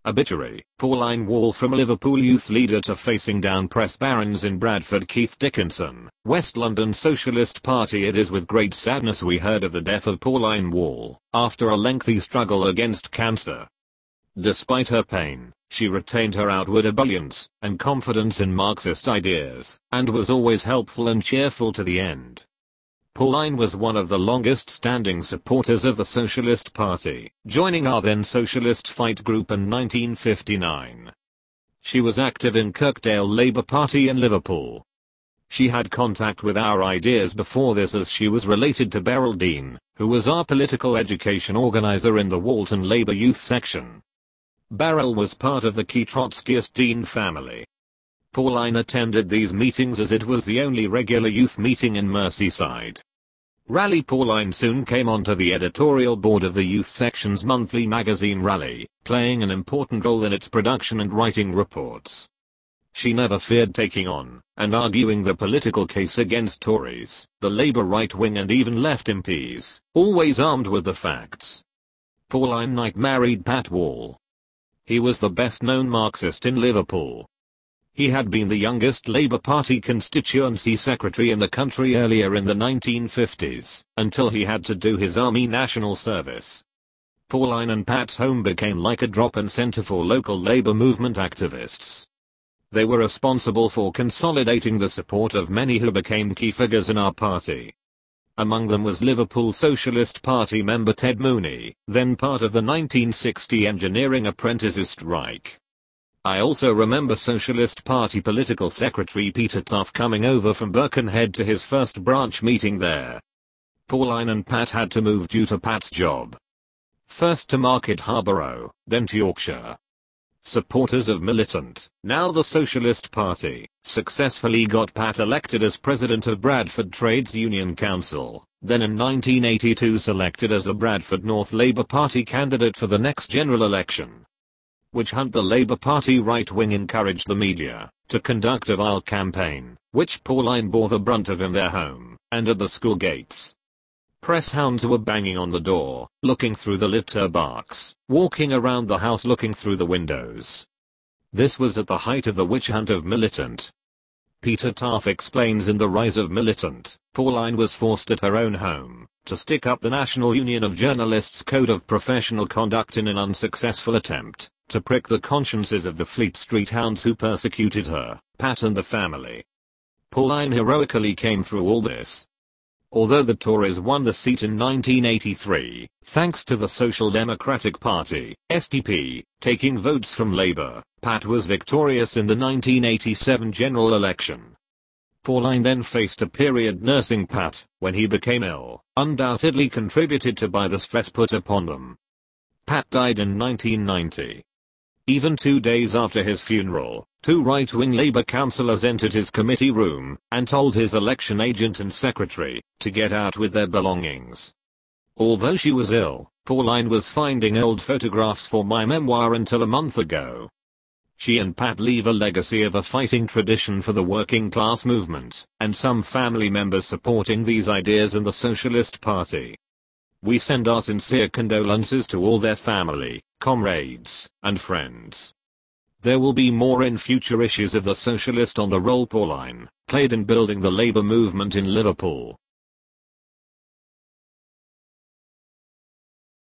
Obituary: Pauline Wall, from Liverpool youth leader to facing down press barons in Bradford. Keith Dickinson, West London Socialist Party. It is with great sadness we heard of the death of Pauline Wall, after a lengthy struggle against cancer. Despite her pain, she retained her outward ebullience and confidence in Marxist ideas, and was always helpful and cheerful to the end. Pauline was one of the longest-standing supporters of the Socialist Party, joining our then Socialist Fight Group in 1959. She was active in Kirkdale Labour Party in Liverpool. She had contact with our ideas before this, as she was related to Beryl Dean, who was our political education organizer in the Walton Labour Youth Section. Beryl was part of the key Trotskyist Dean family. Pauline attended these meetings as it was the only regular youth meeting in Merseyside. Rally. Pauline soon came onto the editorial board of the youth section's monthly magazine Rally, playing an important role in its production and writing reports. She never feared taking on and arguing the political case against Tories, the Labour right wing and even left MPs, always armed with the facts. Pauline Knight married Pat Wall. He was the best-known Marxist in Liverpool. He had been the youngest Labour Party constituency secretary in the country earlier in the 1950s, until he had to do his Army National Service. Pauline and Pat's home became like a drop-in centre for local Labour movement activists. They were responsible for consolidating the support of many who became key figures in our party. Among them was Liverpool Socialist Party member Ted Mooney, then part of the 1960 engineering apprentices strike. I also remember Socialist Party political secretary Peter Tough coming over from Birkenhead to his first branch meeting there. Pauline and Pat had to move due to Pat's job. First to Market Harborough, then to Yorkshire. Supporters of Militant, now the Socialist Party, successfully got Pat elected as president of Bradford Trades Union Council, then in 1982 selected as a Bradford North Labour Party candidate for the next general election. Witch hunt. The Labour Party right wing encouraged the media to conduct a vile campaign, which Pauline bore the brunt of in their home and at the school gates. Press hounds were banging on the door, looking through the letterbox, walking around the house looking through the windows. This was at the height of the witch hunt of Militant. Peter Tough explains in The Rise of Militant, Pauline was forced at her own home to stick up the National Union of Journalists' Code of Professional Conduct in an unsuccessful attempt to prick the consciences of the Fleet Street hounds who persecuted her, Pat and the family. Pauline heroically came through all this. Although the Tories won the seat in 1983, thanks to the Social Democratic Party, SDP, taking votes from Labour, Pat was victorious in the 1987 general election. Pauline then faced a period nursing Pat when he became ill, undoubtedly contributed to by the stress put upon them. Pat died in 1990. Even 2 days after his funeral, 2 right-wing Labour councillors entered his committee room and told his election agent and secretary to get out with their belongings. Although she was ill, Pauline was finding old photographs for my memoir until a month ago. She and Pat leave a legacy of a fighting tradition for the working class movement, and some family members supporting these ideas in the Socialist Party. We send our sincere condolences to all their family, comrades, and friends. There will be more in future issues of The Socialist on the role Pauline played in building the Labour movement in Liverpool.